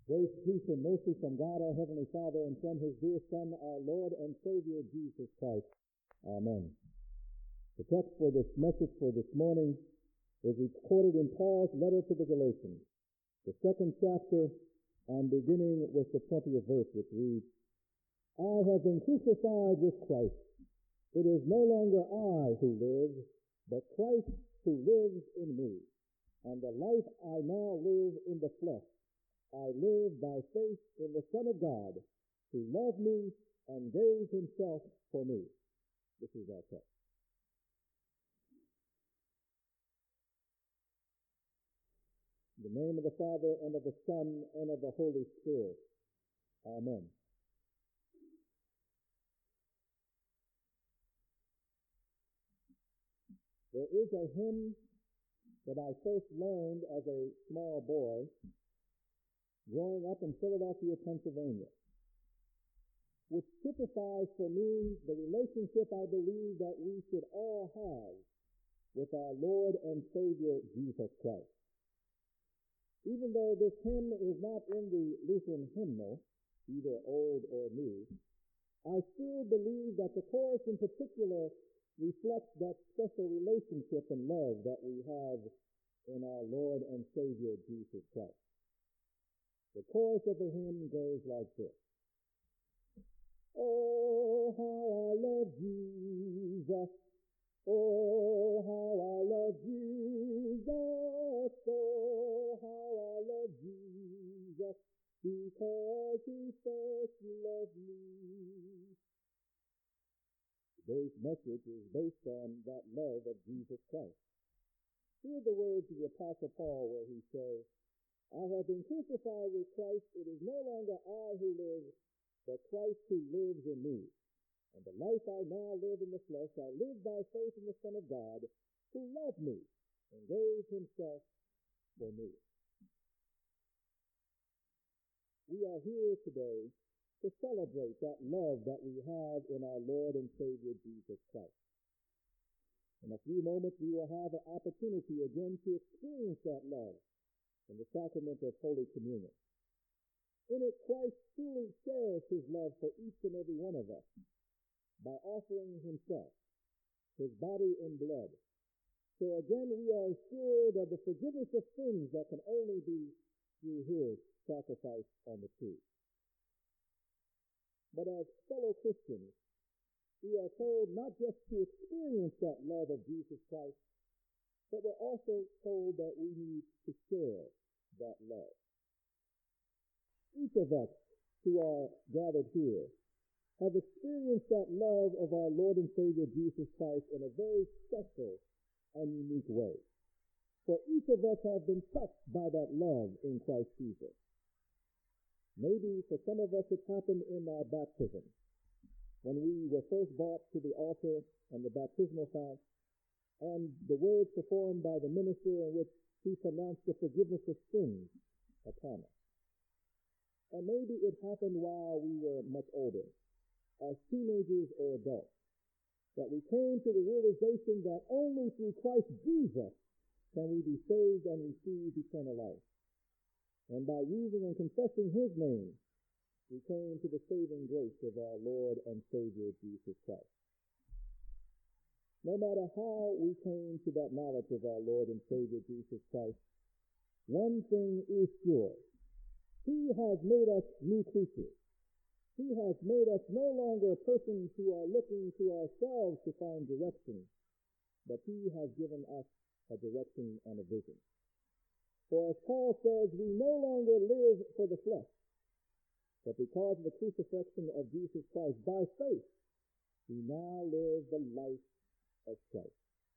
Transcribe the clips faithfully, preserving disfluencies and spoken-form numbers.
Grace, peace, and mercy from God our Heavenly Father and from His dear Son, our Lord and Savior, Jesus Christ. Amen. The text for this message for this morning is recorded in Paul's letter to the Galatians, the second chapter, and beginning with the twentieth verse, which reads, I have been crucified with Christ. It is no longer I who live, but Christ who lives in me. And the life I now live in the flesh, I live by faith in the Son of God, who loved me and gave himself for me. This is our text. In the name of the Father, and of the Son, and of the Holy Spirit. Amen. There is a hymn that I first learned as a small boy, growing up in Philadelphia, Pennsylvania, which typifies for me the relationship I believe that we should all have with our Lord and Savior, Jesus Christ. Even though this hymn is not in the Lutheran hymnal, either old or new, I still believe that the chorus in particular reflects that special relationship and love that we have in our Lord and Savior, Jesus Christ. The chorus of the hymn goes like this. Oh, how I love Jesus. Oh, how I love Jesus. Oh, how I love Jesus. Because he first loved me. Today's message is based on that love of Jesus Christ. Hear the words of the Apostle Paul where he says, I have been crucified with Christ. It is no longer I who live, but Christ who lives in me. And the life I now live in the flesh, I live by faith in the Son of God, who loved me and gave himself for me. We are here today to celebrate that love that we have in our Lord and Savior Jesus Christ. In a few moments, we will have an opportunity again to experience that love in the sacrament of Holy Communion. In it, Christ truly shares his love for each and every one of us by offering himself, his body and blood. So again, we are assured of the forgiveness of sins that can only be through his sacrifice on the tree. But as fellow Christians, we are told not just to experience that love of Jesus Christ, but we're also told that we need to share that love. Each of us who are gathered here have experienced that love of our Lord and Savior Jesus Christ in a very special and unique way. For each of us have been touched by that love in Christ Jesus. Maybe for some of us it happened in our baptism, when we were first brought to the altar and the baptismal font, and the words performed by the minister in which he pronounced the forgiveness of sins upon us. And maybe it happened while we were much older, as teenagers or adults, that we came to the realization that only through Christ Jesus can we be saved and receive eternal life. And by using and confessing his name, we came to the saving grace of our Lord and Savior Jesus Christ. No matter how we came to that knowledge of our Lord and Savior Jesus Christ, one thing is sure. He has made us new creatures. He has made us no longer persons who are looking to ourselves to find direction, but he has given us a direction and a vision. For as Paul says, we no longer live for the flesh, but because of the crucifixion of Jesus Christ by faith, we now live the life of Christ.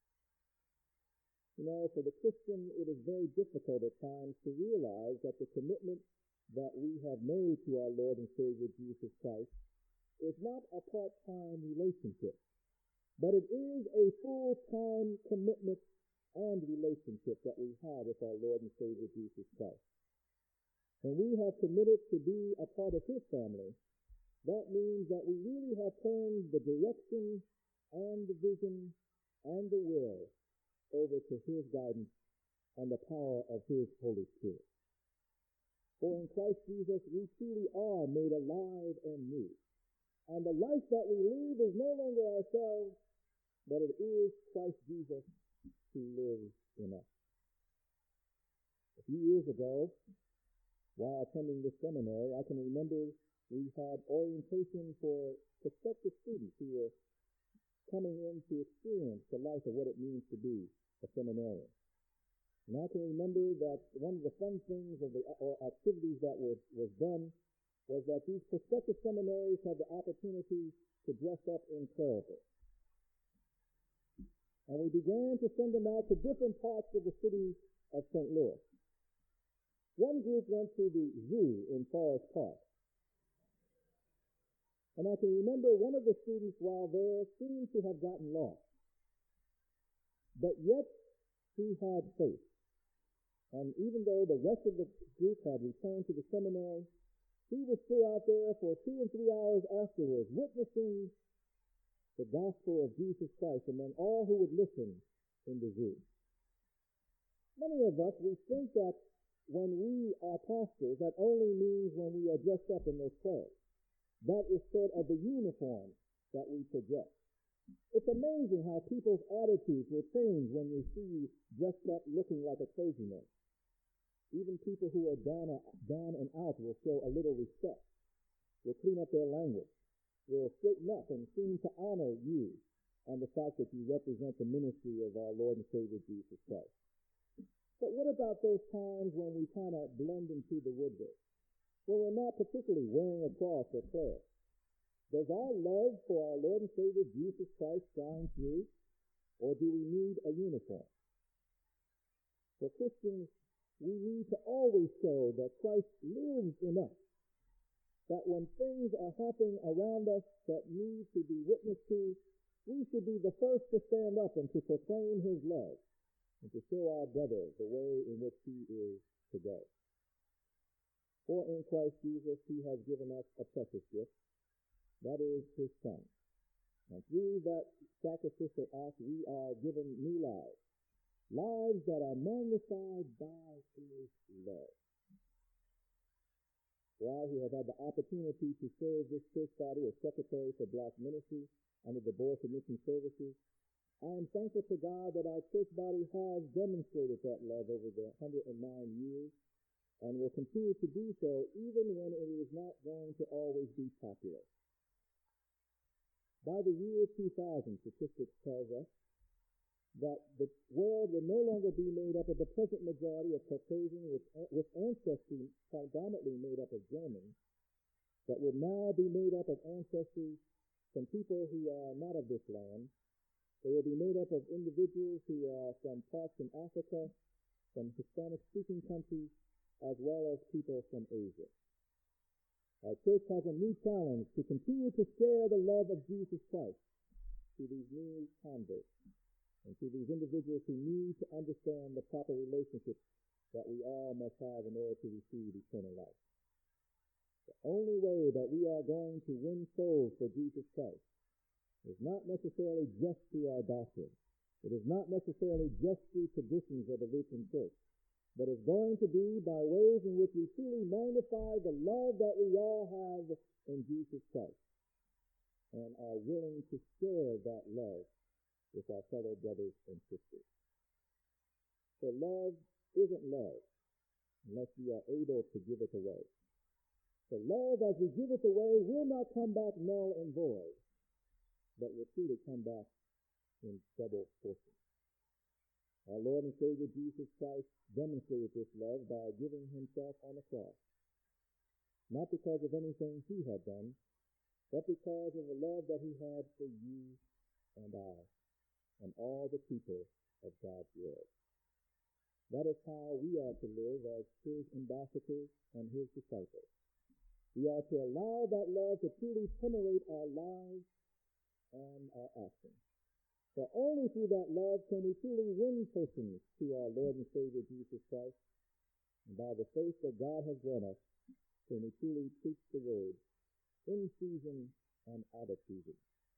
You know, for the Christian, it is very difficult at times to realize that the commitment that we have made to our Lord and Savior Jesus Christ is not a part-time relationship, but it is a full-time commitment and relationship that we have with our Lord and Savior Jesus Christ. When we have committed to be a part of his family, that means that we really have turned the direction and the vision and the will over to his guidance and the power of his Holy Spirit. For in Christ Jesus we truly are made alive and new. And the life that we live is no longer ourselves, but it is Christ Jesus who lives in us. A few years ago, while attending this seminary, I can remember we had orientation for prospective students who were coming in to experience the life of what it means to be a seminarian. And I can remember that one of the fun things of the or activities that was, was done was that these prospective seminaries had the opportunity to dress up in clerical. And we began to send them out to different parts of the city of Saint Louis. One group went to the zoo in Forest Park. And I can remember one of the students while there seemed to have gotten lost. But yet he had faith. And even though the rest of the group had returned to the seminary, he was still out there for two and three hours afterwards, witnessing the gospel of Jesus Christ among all who would listen in the zoo. Many of us, we think that when we are pastors, that only means when we are dressed up in those clothes. That is sort of the uniform that we project. It's amazing how people's attitudes will change when they see you dressed up looking like a clergyman. Even people who are down, down and out will show a little respect, will clean up their language, will straighten up and seem to honor you and the fact that you represent the ministry of our Lord and Savior Jesus Christ. But what about those times when we kind of blend into the woodwork, when we're not particularly wearing a cross or prayer? Does our love for our Lord and Savior Jesus Christ shine through, or do we need a uniform? For Christians, we need to always show that Christ lives in us, that when things are happening around us that need to be witnessed to, we should be the first to stand up and to proclaim his love and to show our brother the way in which he is to go. For in Christ Jesus he has given us a precious gift, that is his Son. And through that sacrificial act we are given new lives, lives that are magnified by his love. For I, who have had the opportunity to serve this church body as secretary for Black Ministry under the Board for Mission Services, I am thankful to God that our church body has demonstrated that love over the one hundred nine years and will continue to do so even when it is not going to always be popular. By the year two thousand, statistics tells us that the world will no longer be made up of the present majority of Caucasian with, with ancestry predominantly made up of Germans, but will now be made up of ancestry from people who are not of this land. They will be made up of individuals who are from parts in Africa, from Hispanic-speaking countries, as well as people from Asia. Our church has a new challenge to continue to share the love of Jesus Christ to these new converts, and to these individuals who need to understand the proper relationships that we all must have in order to receive eternal life. The only way that we are going to win souls for Jesus Christ is not necessarily just through our doctrine. It is not necessarily just through traditions of the Lutheran Church, but it's going to be by ways in which we truly magnify the love that we all have in Jesus Christ and are willing to share that love with our fellow brothers and sisters. For love isn't love unless we are able to give it away. For love, as we give it away, will not come back null and void, but will truly come back in double portion. Our Lord and Savior Jesus Christ demonstrated this love by giving himself on the cross, not because of anything he had done, but because of the love that he had for you and I, and all the people of God's world. That is how we are to live as his ambassadors and his disciples. We are to allow that love to truly permeate our lives and our actions. For only through that love can we truly win persons to our Lord and Savior Jesus Christ. And by the faith that God has given us, can we truly preach the word in season and out of season.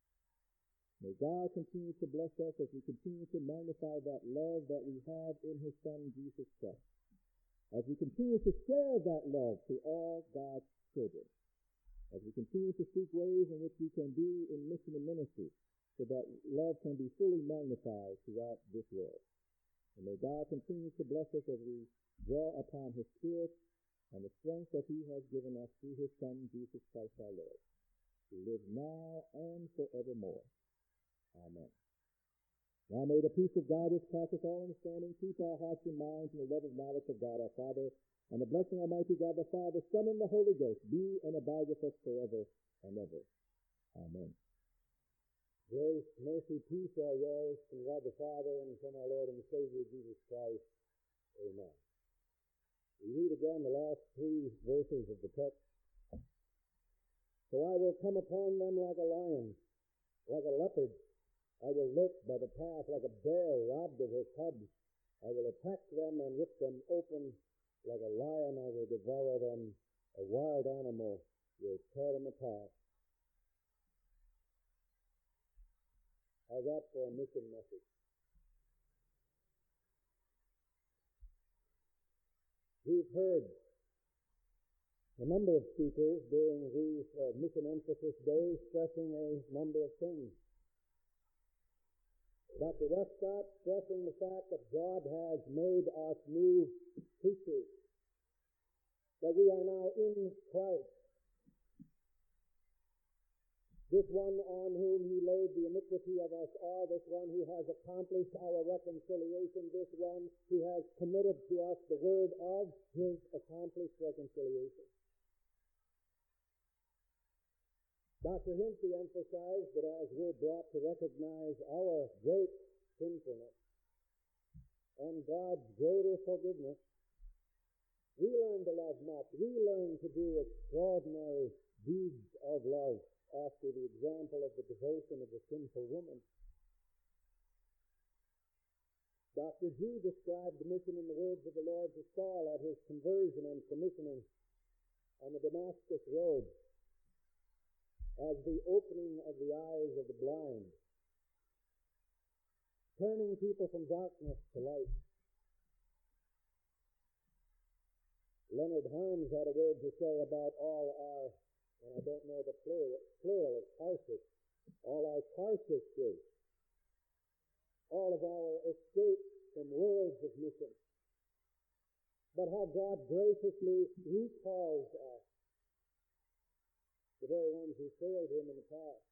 May God continue to bless us as we continue to magnify that love that we have in his Son, Jesus Christ. as we continue to share that love to all God's children, as we continue to seek ways in which we can be in mission and ministry, so that love can be fully magnified throughout this world. And may God continue to bless us as we draw upon His Spirit and the strength that He has given us through His Son, Jesus Christ our Lord, who lives now and forevermore. Amen. Now may the peace of God, which passeth all understanding, keep our hearts and minds in the love and knowledge of God our Father, and the blessing of Almighty God the Father, Son, and the Holy Ghost be and abide with us forever and ever. Amen. Grace, mercy, peace are yours from God the Father and from our Lord and Savior Jesus Christ. Amen. We read again the last three verses of the text. So I will come upon them like a lion, like a leopard. I will lurk by the path like a bear robbed of her cubs. I will attack them and rip them open. Like a lion I will devour them. A wild animal will tear them apart. How's that for a mission message? We've heard a number of speakers during these uh, mission emphasis days stressing a number of things. Doctor Westcott stressing the fact that God has made us new creatures, that we are now in Christ. This one on whom He laid the iniquity of us all, this one who has accomplished our reconciliation, this one who has committed to us the word of His accomplished reconciliation. Doctor Hinckley emphasized that as we're brought to recognize our great sinfulness and God's greater forgiveness, we learn to love much. We learn to do extraordinary deeds of love after the example of the devotion of the sinful woman. Doctor G described the mission in the words of the Lord to Saul at his conversion and commissioning on the Damascus road as the opening of the eyes of the blind, turning people from darkness to light. Leonard Harms had a word to say about all our, and I don't know the plural, plural of Tarsus, all our Tarsuses, all of our escapes from worlds of mission, but how God graciously recalls us, the very ones who failed Him in the past,